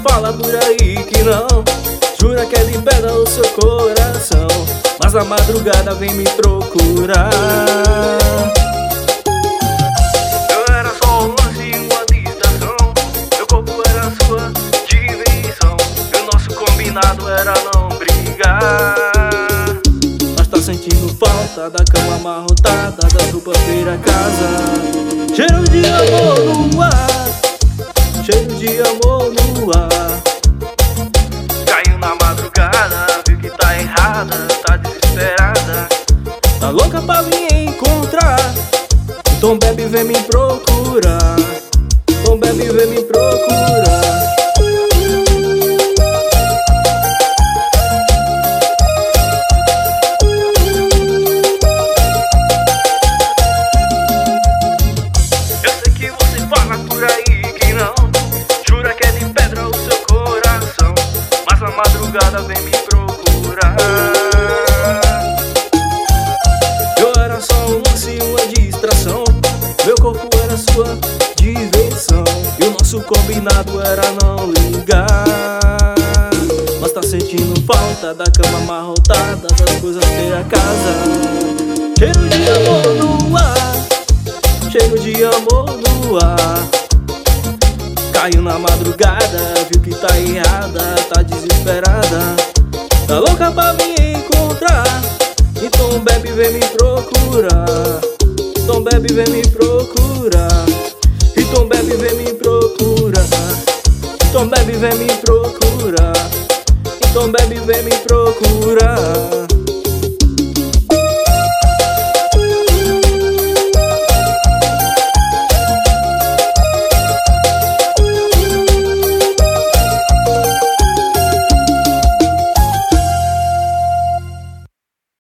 fala por aí que não, jura que ele pega o seu coração, mas na madrugada vem me procurar. Eu era só um lance e uma distração, meu corpo era sua diversão, e o nosso combinado era não brigar. Mas tá sentindo falta da cama amarrotada, das roupas feira casa, cheiro de amor no ar, cheiro de amor no ar. Caiu na madrugada, viu que tá errada, tá desesperada, tá louca pra me encontrar. Então bebe, vem me procurar, então bebe, vem me procurar. Eu sei que você fala por aí que não, jura que é de pedra o seu coração, mas na madrugada vem me procurar. Eu era só um lance e uma distração, meu corpo era sua diversão, e o nosso combinado era não ligar. Mas tá sentindo falta da cama amarrotada, das coisas ter a casa, cheiro de amor no ar, cheiro de amor no ar. Caiu na madrugada, viu que tá errada, tá desesperada, tá louca pra me encontrar. Então bebe, vem me procurar, então bebe, vem me procurar, então bebe, vem me procurar, então bebe, vem me procurar, então bebe, vem me procurar.